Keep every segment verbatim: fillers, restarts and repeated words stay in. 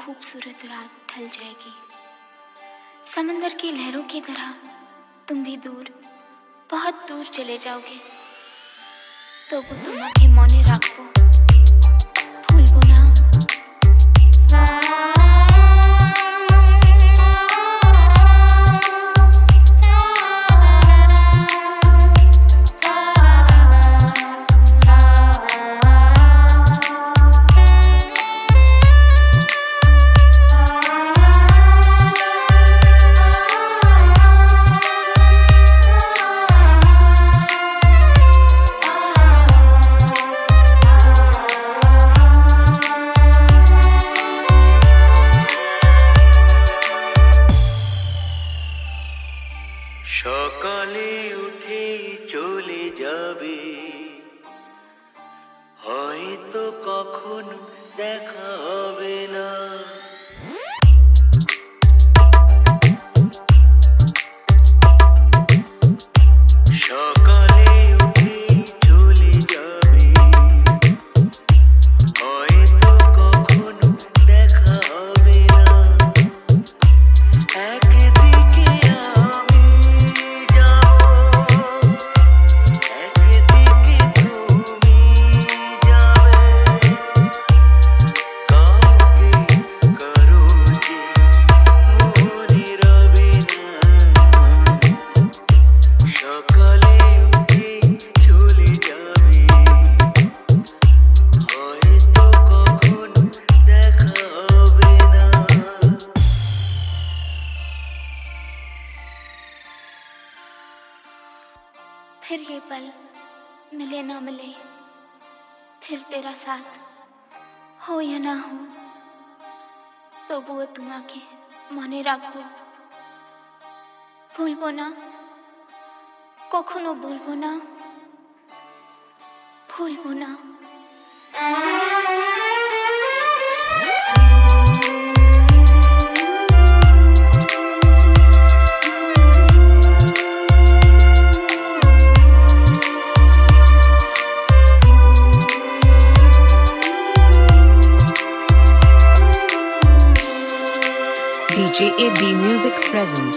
खूबसूरत रात ढल जाएगी। समंदर की लहरों की तरह तुम भी दूर, बहुत दूर चले जाओगे। তবু তোমাকে মনে রাখবো, ভুলবো না। সকালে উঠে চলে যাবে, হয়তো কখনো দেখা হবে না। সকালে উঠে চলে যাবে, হয়তো কখনো দেখা হবে না। একদিকে আমি फिर ये पल मिले ना मिले, फिर तेरा साथ हो या ना हो, তবুও তোমাকে মনে রাখবো, ভুলবো না, কখনো ভুলবো না, ভুলবো না। D J A B Music present.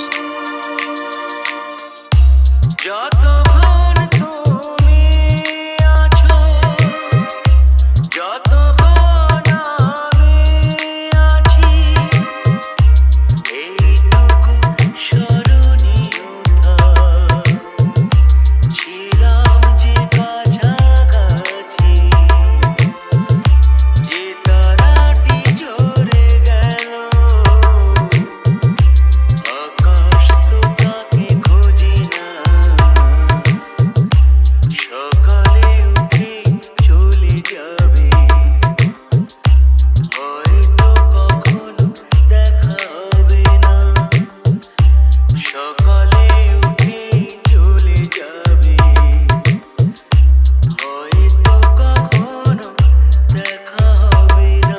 যতক্ষণ তুমি আছো, যতক্ষণ আমি আছি, এইটুকু স্মরণীয়তা, ছিলাম যে কাছাকাছি, যে তারাটি ঝরে গেল, আকাশ তো তাকে খোঁজে না। সকালে উঠে চলে যাবে, হয়তো কখনো দেখা হবে না। সকালে উঠে চলে যাবে, হয়তো কখনো দেখা হবে না।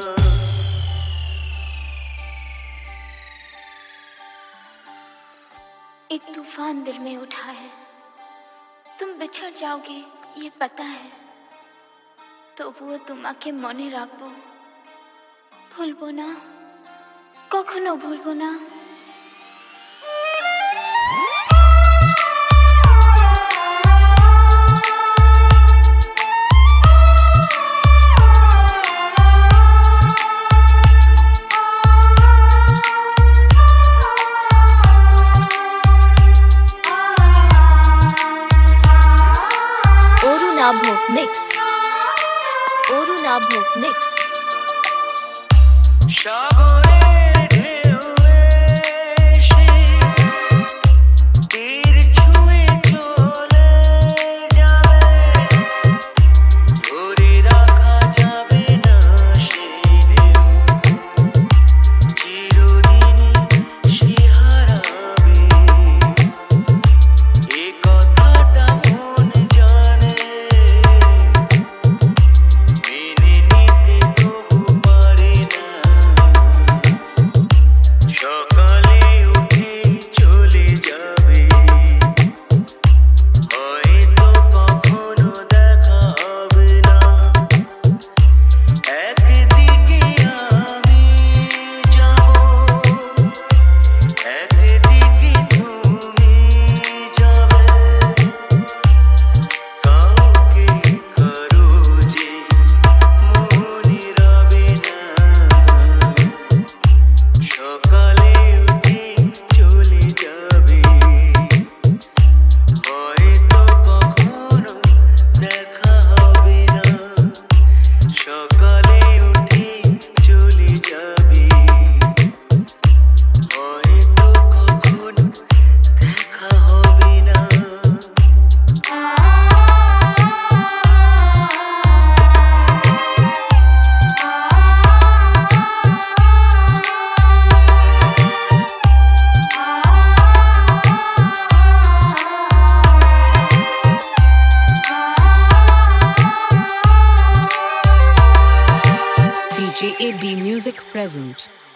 एक तूफान दिल में उठा है, तुम बिछड़ जाओगे ये पता है, তবুও তোমাকে মনে রাখবো, ভুলবো না, কখনো ভুলবো না। Orunabho Mix. Orunabho Mix. সাগরের ঢেউ এসে তীর ছুঁয়ে চলে যাবে, ধরে রাখা যাবে না সে ঢেউ, চিরদিনই সে হারাবে। এ কথাটা মন জানে, মেনে নিতে তবু পারে না। B Music present.